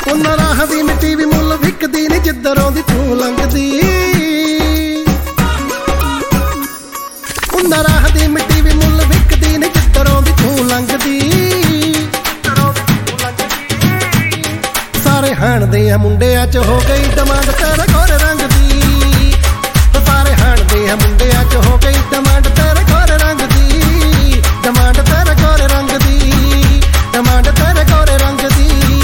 उन्हां राह दी मिट्टी भी मुल विकदी नी जिधरों दी तू लंघदी। उन्हां राह दी मिट्टी भी मुल विकदी नी जिधरों दी तू लंघदी। सारे हाण दे मुंडियां च हो गई डिमांड तेरे गोरे रंग दी। सारे हाण दे मुंडियां च हो गई डिमांड तेरे गोरे रंग दी। डिमांड तेरे गोरे रंग दी। डिमांड तेरे गोरे रंग दी।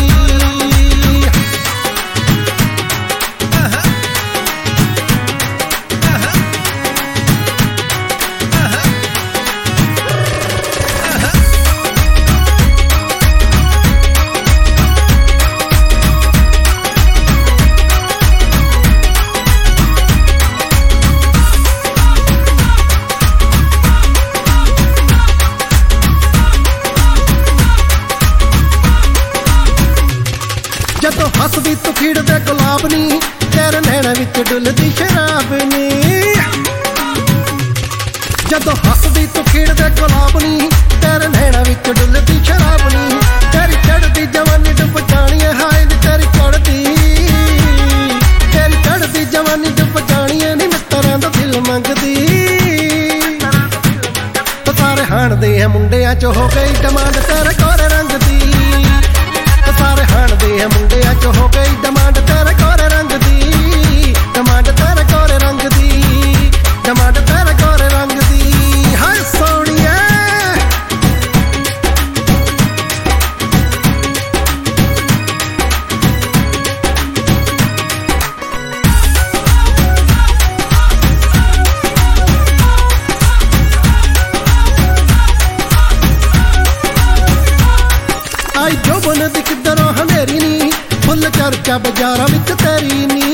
जदों हसदी तू खिड़दे गुलाब नी तेरे नैना विच डुलदी शराब नी। जदों हसदी तू खिड़दे गुलाब नी तेरे नैना विच डुलदी शराब नी। तेरी चढ़दी जवानी डुब जानी है हाय नी तेरी चढ़दी। तेरी चढ़दी जवानी डुब जानी है नी मित्तरां दा दिल मंगदी। सारे हाण दे मुंडियां च हो गई डिमांड तेरे गोरे रंग दी। सारे हाण दे मुंडियां च हो गई डिमांड तेरे गोरे रंग दी। डिमांड तेरे गोरे रंग दी। डिमांड तेरे गोरे रंग दी। हाय सोहणिए आई जोबन दी किधरों हनेरी नी फुल चर्चा बाजारां विच तेरी नी।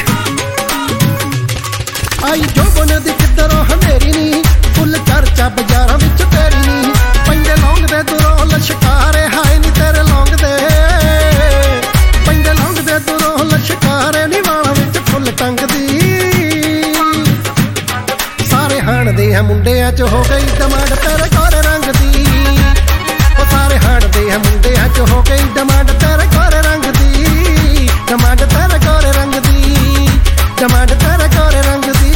आई जोबन दी किधरों हनेरी नी फुल चर्चा बाजारां विच तेरी नी। पैंदे लौंग दे दुरों लश्कारे हाय नी तेरे लौंग दे। पैंदे लौंग दे दुरों लश्कारे नी वालां विच फुल टंगदी। सारे हाण दे मुंडियां च हो गई डिमांड तेरे गोरे रंग दी। सारे हाण दे मुंडियां च हो गई डिमांड तेरे गोरे रंग दी। डिमांड तेरे गोरे रंग दी। डिमांड तेरे गोरे रंग दी।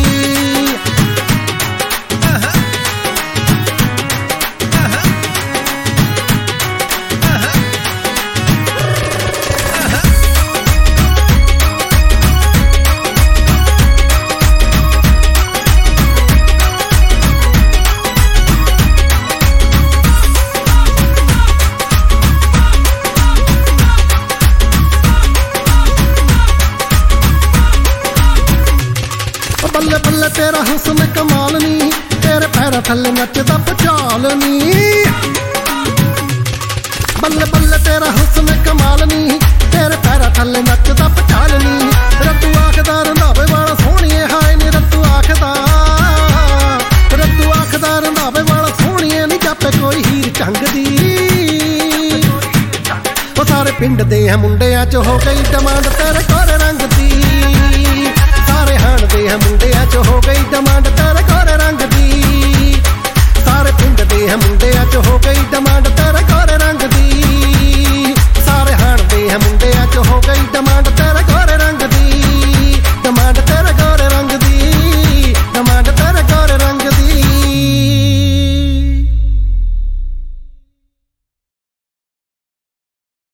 बल्ले बल्ले तेरा हुस्न कमाल नी तेरे पैर थल्ले नचदा भुचाल नी। बल्ले बल्ले तेरा हुस्न कमाल नी तेरे पैर थल्ले नचदा भुचाल नी। रत्तू आखदा रंधावे वाला सोहणिए हाय नी रत्तू आखदा। रत्तू आखदा रंधावे वाला सोहणिए नी जापे कोई हीर चंगदी। सारे पिंड दे मुंडियां च हो गई डिमांड तेरे गोरे रंग दी। सारे हाण दे मुंडियां च हो गई डिमांड तेरे